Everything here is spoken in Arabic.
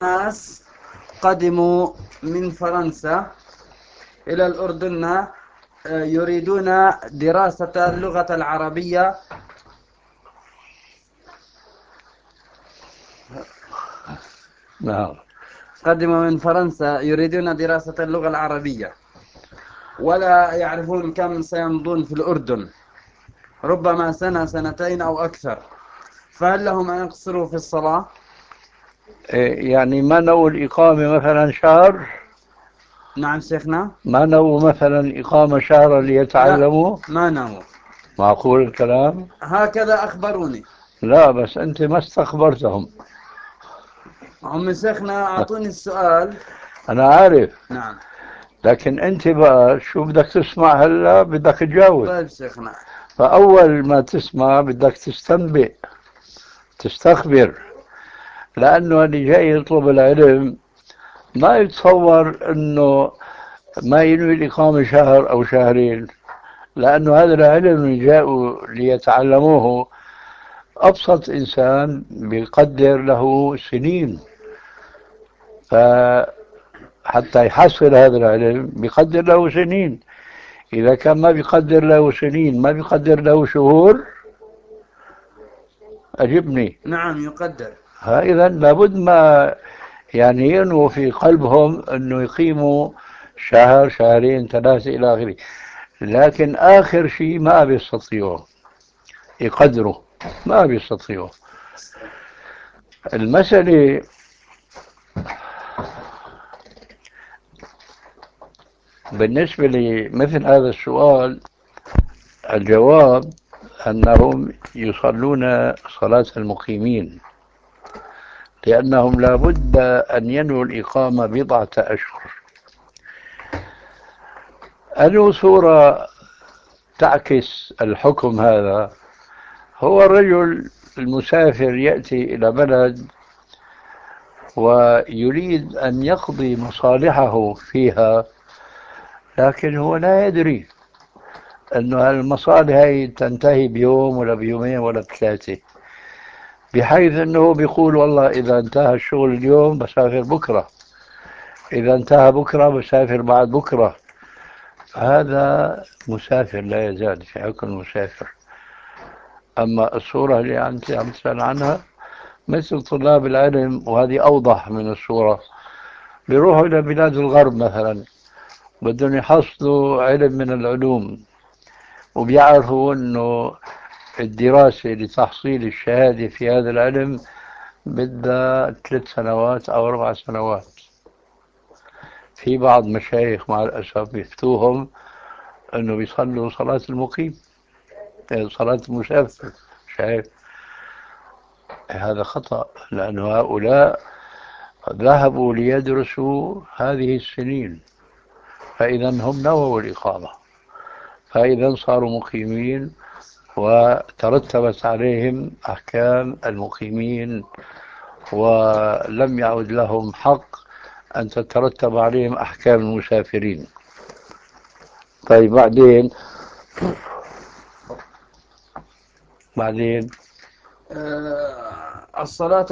ناس قدموا من فرنسا إلى الأردن، يريدون دراسة اللغة العربية. نعم. قدموا من فرنسا يريدون دراسة اللغة العربية، ولا يعرفون كم سيمضون في الأردن، ربما سنة سنتين أو أكثر. فهل لهم أن يقصروا في الصلاة؟ يعني ما نوع الإقامة مثلا شهر؟ نعم شيخنا. ما نوع مثلا إقامة شهر لا، ليتعلموا؟ ما نوى. معقول الكلام؟ هكذا أخبروني. لا بس أنت ما استخبرتهم. هم شيخنا أعطوني السؤال. أنا عارف، نعم. لكن أنت بقى شو بدك تسمع هلا؟ بدك تجاوب. طيب شيخنا. فأول ما تسمع بدك تستنبئ، تستخبر، لأنه اللي جاي يطلب العلم ما يتصور أنه ما ينوي الإقامة شهر أو شهرين، لأنه هذا العلم اللي جاءوا ليتعلموه أبسط إنسان بيقدر له سنين، فحتى يحصل هذا العلم بيقدر له سنين. إذا كان ما بيقدر له سنين، ما بيقدر له شهور. أجبني. نعم يقدر. إذا لابد ما يعني ينمو في قلبهم أنه يقيموا شهر شهرين ثلاثة إلى آخره، لكن آخر شيء ما بيستطيعوا يقدروا، ما بيستطيعوا. المسألة بالنسبة لمثل هذا السؤال، الجواب أنهم يصلون صلاة المقيمين، لأنهم لابد أن ينووا الإقامة بضعة أشهر. أنه صورة تعكس الحكم هذا، هو الرجل المسافر يأتي إلى بلد ويريد أن يقضي مصالحه فيها، لكن هو لا يدري أن المصالح هي تنتهي بيوم ولا بيومين ولا بثلاثة، بحيث أنه بيقول والله إذا انتهى الشغل اليوم بسافر بكرة، إذا انتهى بكرة بسافر بعد بكرة. هذا مسافر لا يزال في حكم مسافر. أما الصورة اللي أنت عم تسأل عنها مثل طلاب العلم، وهذه أوضح من الصورة، بيروحوا إلى بلاد الغرب مثلا، بدهم يحصلوا علم من العلوم، وبيعرفوا أنه الدراسة لتحصيل الشهادة في هذا العلم بدها 3 سنوات أو 4 سنوات. في بعض مشايخ مع الأسف يفتوهم أنه بيصلوا صلاة المقيم، صلاة المسافر. شايف؟ هذا خطأ، لأن هؤلاء ذهبوا ليدرسوا هذه السنين، فإذا هم نووا الإقامة، فإذا صاروا مقيمين وترتبت عليهم أحكام المقيمين، ولم يعد لهم حق أن تترتب عليهم أحكام المسافرين. طيب بعدين الصلاة